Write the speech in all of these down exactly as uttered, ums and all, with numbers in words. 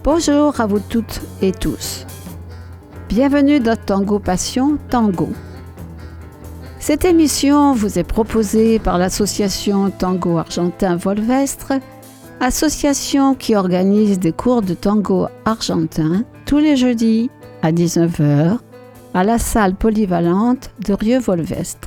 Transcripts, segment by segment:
Bonjour à vous toutes et tous. Bienvenue dans Tango Passion Tango. Cette émission vous est proposée par l'association Tango Argentin Volvestre, association qui organise des cours de tango argentin tous les jeudis à dix-neuf heures à la salle polyvalente de Rieux-Volvestre.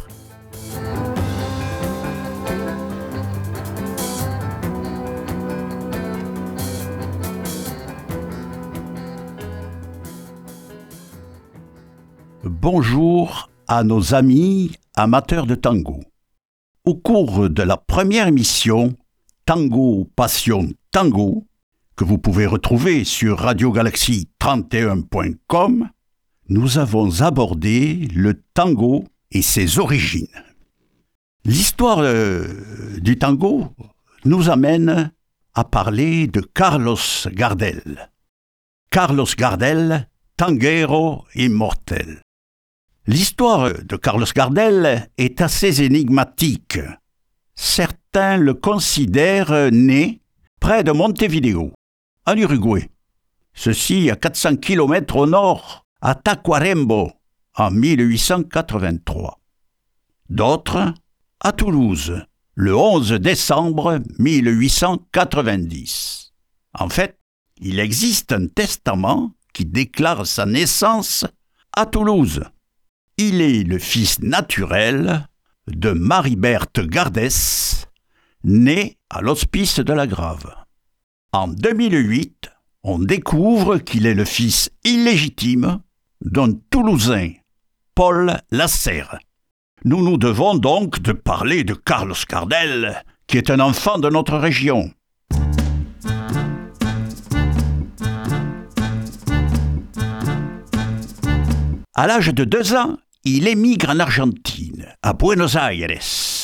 Bonjour à nos amis amateurs de tango. Au cours de la première émission Tango Passion Tango, que vous pouvez retrouver sur radio galaxie trente et un point com, nous avons abordé le tango et ses origines. L'histoire euh, du tango nous amène à parler de Carlos Gardel. Carlos Gardel, tanguero immortel. L'histoire de Carlos Gardel est assez énigmatique. Certains le considèrent né près de Montevideo, en Uruguay. Ceci à quatre cents kilomètres au nord, à Tacuarembó, en mille huit cent quatre-vingt-trois. D'autres, à Toulouse, le onze décembre mille huit cent quatre-vingt-dix. En fait, il existe un testament qui déclare sa naissance à Toulouse. Il est le fils naturel de Marie-Berthe Gardès, née à l'hospice de la Grave. En deux mille huit, on découvre qu'il est le fils illégitime d'un Toulousain, Paul Lasserre. Nous nous devons donc de parler de Carlos Gardel, qui est un enfant de notre région. À l'âge de deux ans, il émigre en Argentine, à Buenos Aires.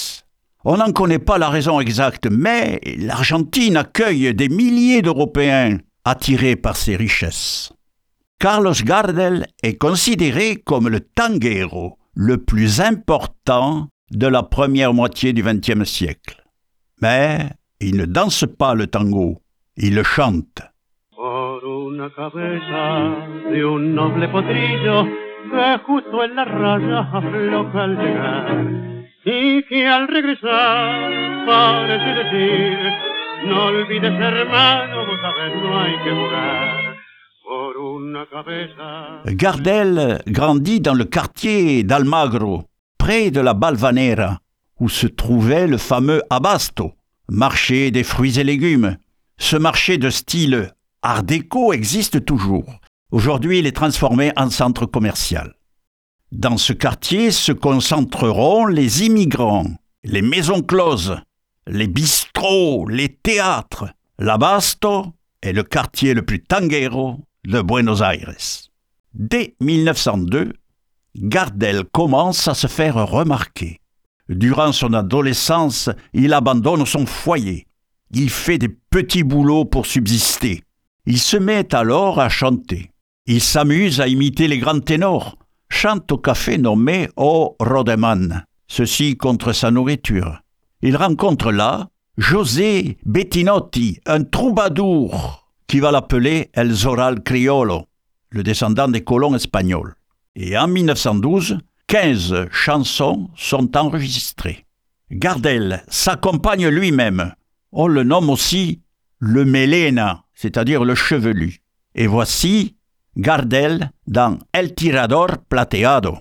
On n'en connaît pas la raison exacte, mais l'Argentine accueille des milliers d'Européens attirés par ses richesses. Carlos Gardel est considéré comme le tanguero le plus important de la première moitié du vingtième siècle. Mais il ne danse pas le tango, il le chante. Por una cabeza de un noble potrillo que justo en la raya afloja al llegar y que al regresar parece decir no olvides hermano, vos sabés no hay que jugar por una cabeza. Gardel grandit dans le quartier d'Almagro, près de la Balvanera, où se trouvait le fameux Abasto, marché des fruits et légumes. Ce marché de style Art déco existe toujours. Aujourd'hui, il est transformé en centre commercial. Dans ce quartier se concentreront les immigrants, les maisons closes, les bistrots, les théâtres. L'Abasto est le quartier le plus tanguero de Buenos Aires. Dès mille neuf cent deux, Gardel commence à se faire remarquer. Durant son adolescence, il abandonne son foyer. Il fait des petits boulots pour subsister. Il se met alors à chanter. Il s'amuse à imiter les grands ténors, chante au café nommé O Rodeman, ceci contre sa nourriture. Il rencontre là José Bettinotti, un troubadour, qui va l'appeler El Zoral Criollo, le descendant des colons espagnols. Et en mille neuf cent douze, quinze chansons sont enregistrées. Gardel s'accompagne lui-même. On le nomme aussi le Melena, c'est-à-dire le chevelu. Et voici Gardel dans El Tirador Plateado.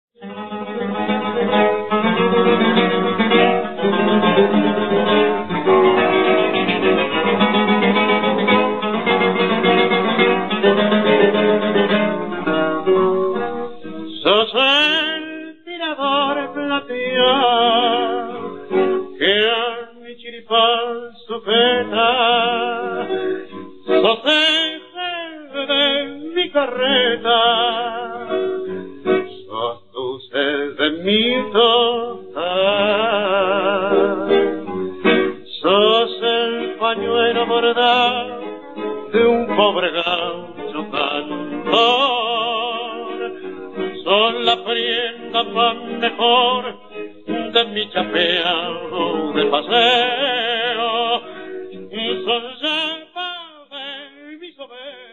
Sos el tirador plateado que a mi chiripán sujeta. Sos eje de mi carreta, sos dulce de mi total, sos el pañuelo bordado de un pobre gaucho cantor, sos la prenda más mejor de mi chapeado de paseo, sos llama de mi soberanía.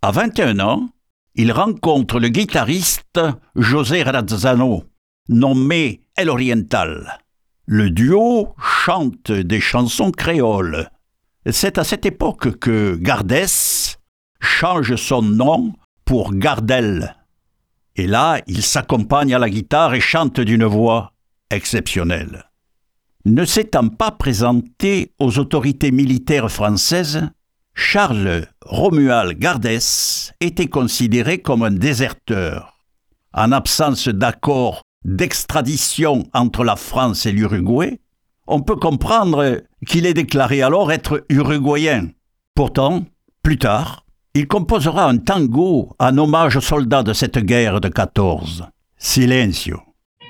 À vingt et un ans, il rencontre le guitariste José Razzano, nommé El Oriental. Le duo chante des chansons créoles. C'est à cette époque que Gardès change son nom pour Gardel. Et là, il s'accompagne à la guitare et chante d'une voix exceptionnelle. Ne s'étant pas présenté aux autorités militaires françaises, Charles Romuald Gardès était considéré comme un déserteur. En absence d'accord d'extradition entre la France et l'Uruguay, on peut comprendre qu'il est déclaré alors être uruguayen. Pourtant, plus tard, il composera un tango en hommage aux soldats de cette guerre de quatorze. Silencio.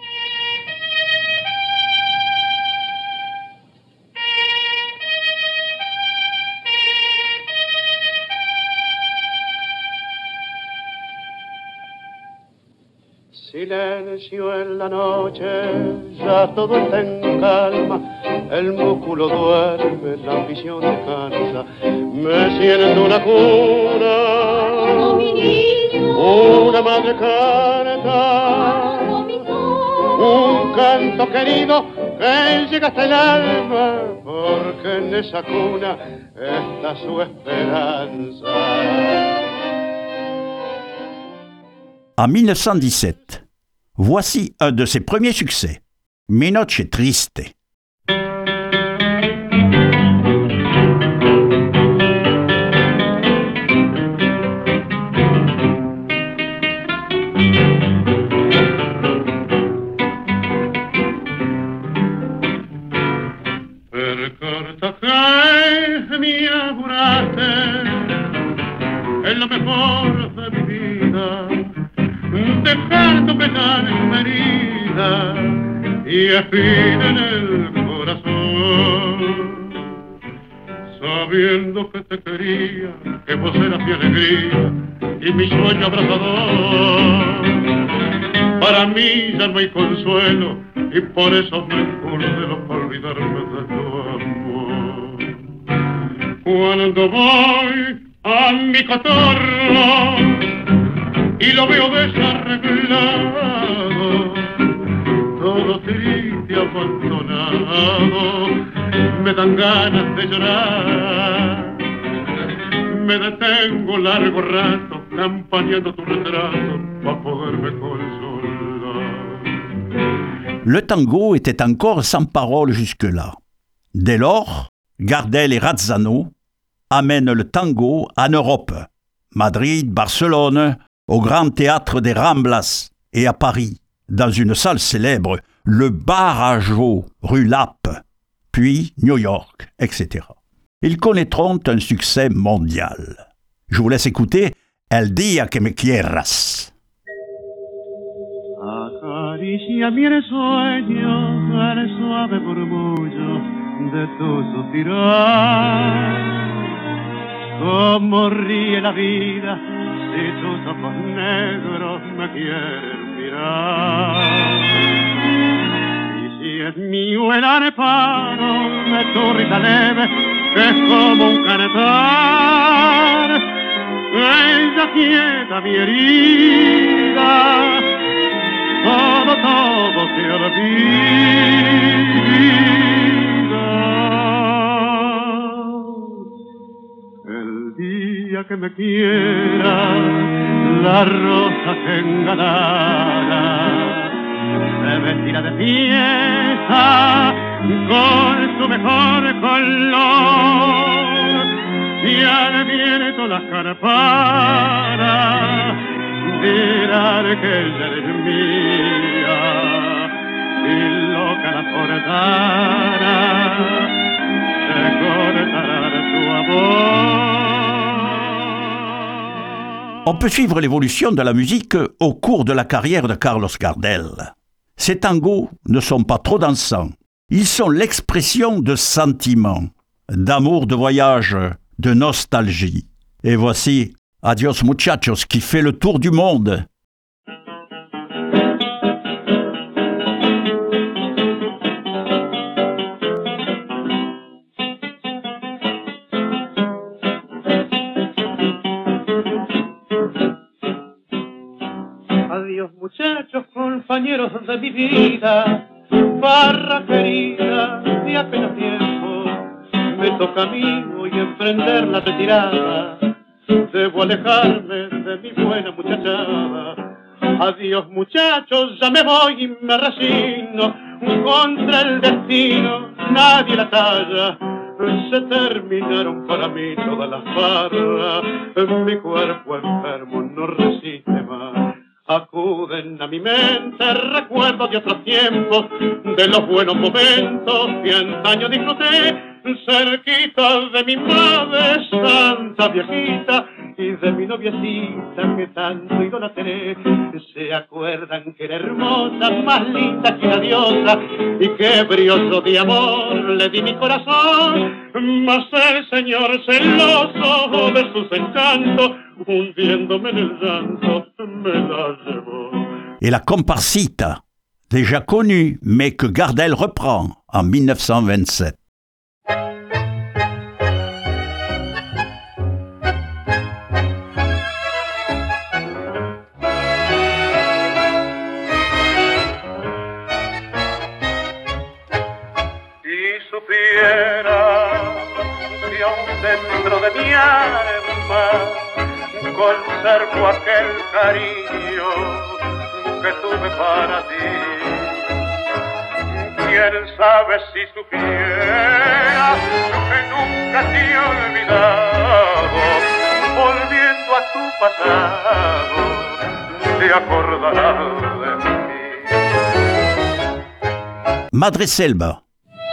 Silencio en la noche, ya todo está en calma, el músculo duerme, la ambición descansa, me siento una cuna, una madre canta, un canto querido que llega hasta el alma, porque en esa cuna está su esperanza. En mille neuf cent dix-sept, voici un de ses premiers succès, Mi noche triste. Per corto que mi auguraste es lo mejor de mi vida. Dejar tu pesar en una herida y espina en el corazón, sabiendo que te quería, que vos eras mi alegría y mi sueño abrazador. Para mí ya no hay consuelo y por eso me escurdo para olvidarme de tu amor. Cuando voy a mi cotorro y lo veo desarreglado, todo triste, abandonado, me dan ganas de llorar. Me detengo largo rato, campaneando tu retrato, para poderme consolar. Le tango était encore sans parole jusque-là. Dès lors, Gardel et Razzano amènent le tango en Europe, Madrid, Barcelone, au Grand Théâtre des Ramblas et à Paris, dans une salle célèbre, le Barajo, rue Lappe, puis New York, et cetera. Ils connaîtront un succès mondial. Je vous laisse écouter El día que me quieras. Acaricia mi sueño el suave murmullo de tu suspirar. Cómo ríe la vida si tus ojos negros me quieren mirar. Y si es mío el areparo de tu risa leve, que es como un canetar, ella quieta mi herida, todo, todo se olvida. El día que me quiera, la rosa que engalara se vestirá de fiesta con su mejor color, y al viento las campanas dirán que ella es mía, y loca la forzara se cortará de su amor. On peut suivre l'évolution de la musique au cours de la carrière de Carlos Gardel. Ces tangos ne sont pas trop dansants. Ils sont l'expression de sentiments, d'amour de voyage, de nostalgie. Et voici Adios Muchachos qui fait le tour du monde. compañeros de mi vida, barra querida de apenas tiempo, me toca a mí hoy emprender la retirada, debo alejarme de mi buena muchachada. Adiós muchachos, ya me voy y me resigno, contra el destino nadie la talla, se terminaron para mí todas las barras, mi cuerpo enfermo no resiste más. Acuden a mi mente recuerdos de otros tiempos, de los buenos momentos que antaño disfruté, cerquita de mi madre santa viejita y de mi noviecita que tanto idolatré. Se acuerdan que era hermosa, más linda que una diosa, y que brioso de amor le di mi corazón, mas el señor celoso de sus encantos, hundiéndome en el llanto, me la llevó. Et la comparsita, déjà connue, mais que Gardel reprend en dix-neuf cent vingt-sept. Dentro de mi alma conservo aquel cariño que tuve para ti. Quién sabe si supiera que nunca te he olvidado, volviendo a tu pasado te acordarás de mí. Madreselva.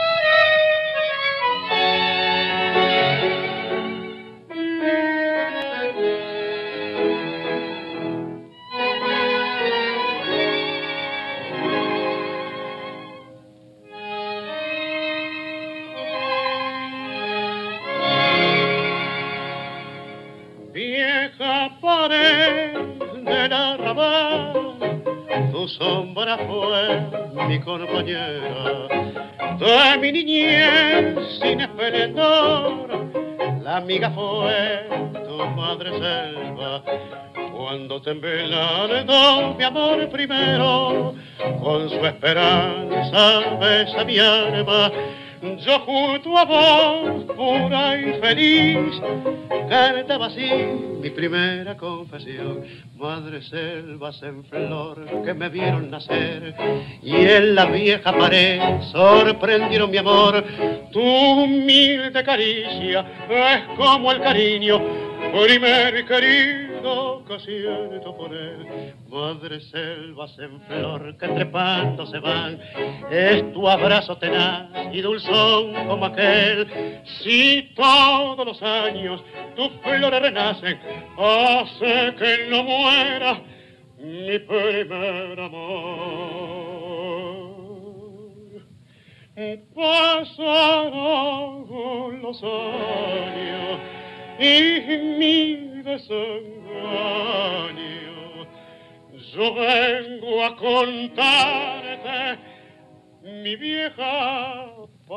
Tu sombra fue mi compañera de mi niñez sin esplendor, la amiga fue tu madre selva cuando te envenenó mi amor primero, con su esperanza besa mi alma. Yo junto a vos, pura y feliz, cantaba así mi primera confesión. Madre selvas en flor que me vieron nacer y en la vieja pared sorprendieron mi amor. Tu humilde caricia es como el cariño primero y querido que siento por él. Madre selvas en flor que trepando se van, es tu abrazo tenaz y dulzón como aquel. Si todos los años tus flores renacen, hace que no muera mi primer amor. Pasaron los años y mi desengaño, yo vengo a contarte mi vieja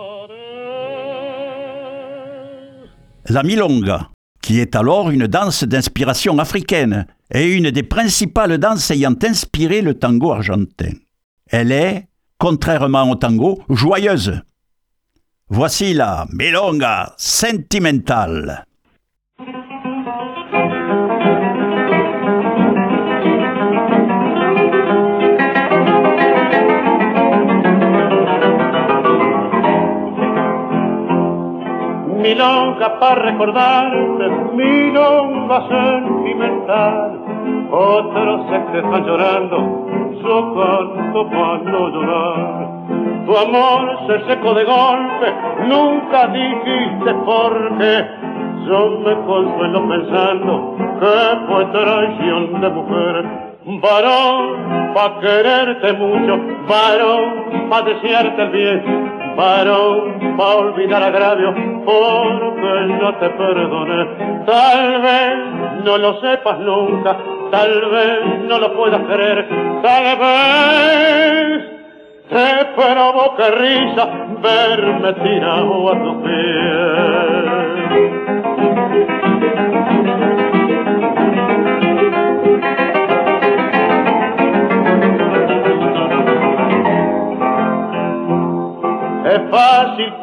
pared. La milonga, qui est alors une danse d'inspiration africaine et une des principales danses ayant inspiré le tango argentin. Elle est, contrairement au tango, joyeuse. Voici la milonga sentimentale. Milonga para recordarte, milonga sentimental. Otros se que están llorando, yo canto para no llorar. Tu amor se secó de golpe, nunca dijiste por qué. Yo me consuelo pensando que fue traición de mujer. Varón, pa' quererte mucho, varón, pa' desearte el bien, varón, pa' olvidar agravio, porque yo te perdoné. Tal vez no lo sepas nunca, tal vez no lo puedas creer, tal vez te provoque risa verme tirado a tus pies.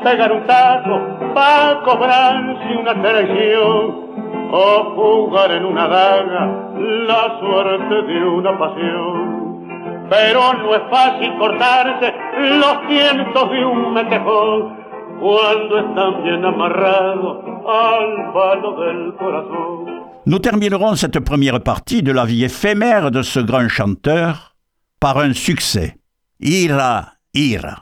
pegar un taco para cobrarse una traición o jugar en una daga la suerte de una pasión. Pero no es fácil cortarse los tientos de un metejón cuando están bien amarrados al palo del corazón. Nous terminerons cette première partie de la vie éphémère de ce grand chanteur par un succès. Ira, ira.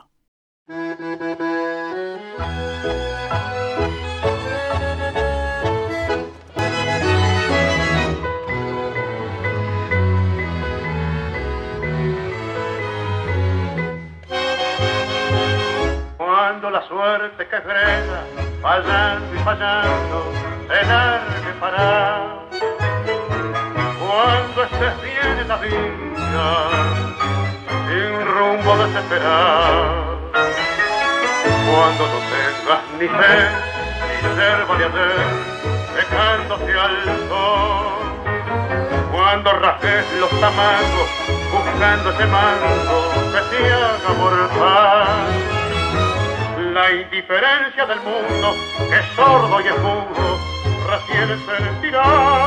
Cuando la suerte que frena, fallando y fallando, se largue para. Cuando estés bien en la vida, sin rumbo desesperar. Cuando no tengas ni fe, ni serva de hacer, secándose al sol. Cuando rajes los tamangos, buscando ese mango que te haga mortal. La indiferencia del mundo, que es sordo y es mudo, recién sentirá.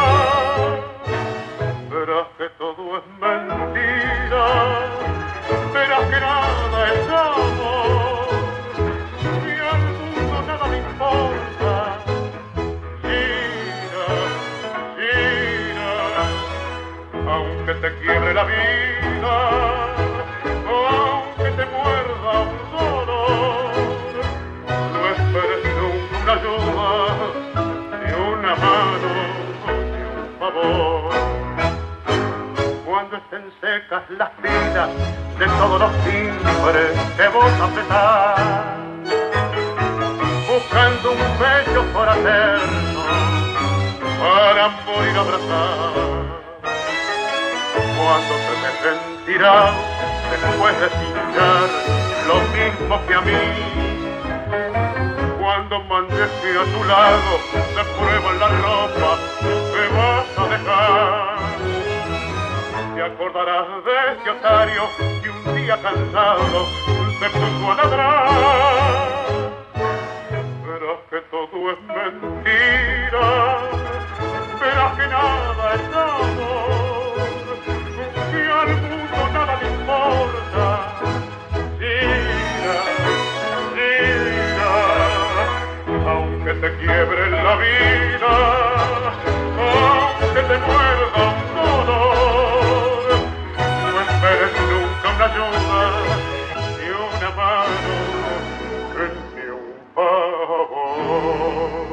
Verás que todo es mentira, verás que nada es amor, y al mundo nada le importa. Gira, gira, aunque te quiebre la vida, aunque te muerda un dolor, no esperes nunca una ayuda, ni una mano, ni un favor. Cuando estén secas las vidas de todos los timbres que vos apretás, buscando un pecho fraterno para morir abrazar. Cuando te me sentirás después de cinchar lo mismo que a mí, cuando mandes que a tu lado te prueban la ropa que vas a dejar. Te acordarás de ese otario que un día cansado te puso a ladrar. Verás que todo es mentira, verás que nada es amor, que al mundo nada le importa. Gira, gira, aunque te quiebre la vida, aunque te muerda un dolor, no esperes nunca una ayuda, ni una mano, ni un favor.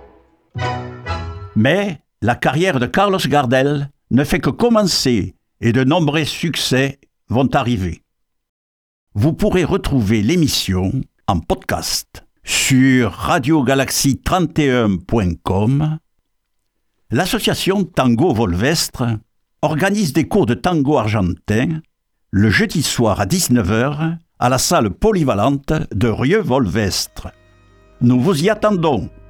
Mais la carrière de Carlos Gardel ne fait que commencer et de nombreux succès vont arriver. Vous pourrez retrouver l'émission en podcast sur radio galaxie trente et un point com. L'association Tango Volvestre organise des cours de tango argentin le jeudi soir à dix-neuf heures à la salle polyvalente de Rieux-Volvestre. Nous vous y attendons.